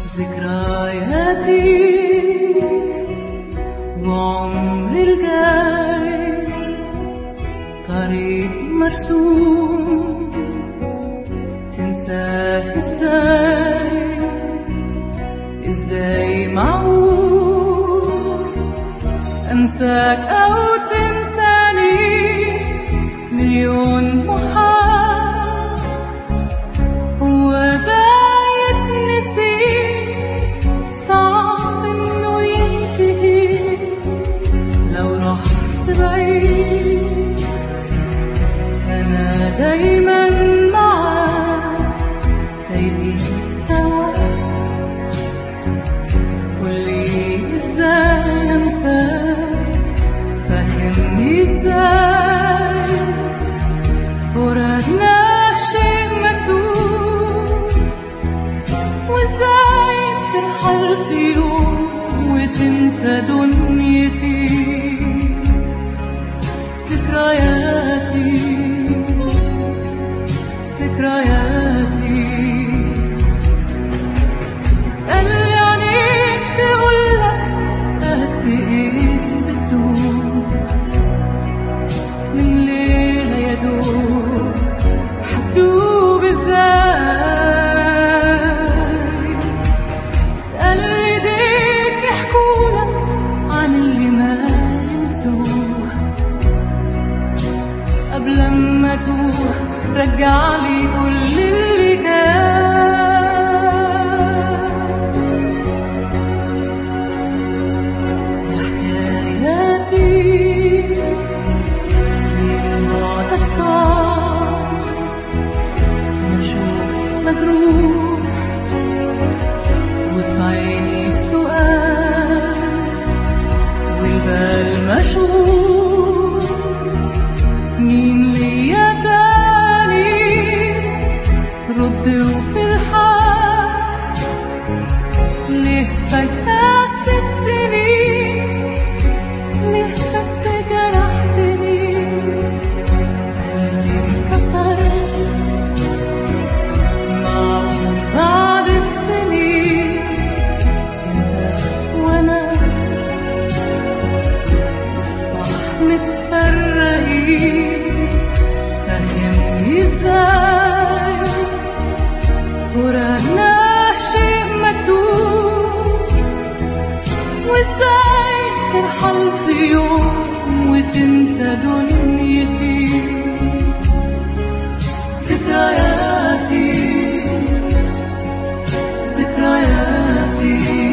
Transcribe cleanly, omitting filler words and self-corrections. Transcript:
ذكرياتي وعمري الجاي طريق مرسوم تنساه ازاي معقول انساك او تنساني مليون محال هو ده يتنسي صعب انه ينتهي لو رحت بعيد انا دايما معاك تايهين سوا قولي ازاي انساك فهمني ازاي فراقنا شيء مكتوب وازاي ترحل في يوم وتنسى دنيتي ذكرياتي اسألني عنيك تقولك قد ايه بتدوب من ليلة يدوب حتدوب ازاي اسأل ايديك يحكولك عن اللي ما ينسوه قبل ما توه رجعلي كل اللي كان يا حكاياتي للبعد الصعب مشوق مجروح وفي عيني سؤال والبال مشغول مين ليا رد وفي الحال ليه فجأة سبتني ليه بس جرحتني قلبي انكسر معقول بعد السنين انت وانا نصبح متفرقين فهمني ازاي فراقنا شيء مكتوب وازاي ترحل في يوم وتنسى دنيتي ذكرياتي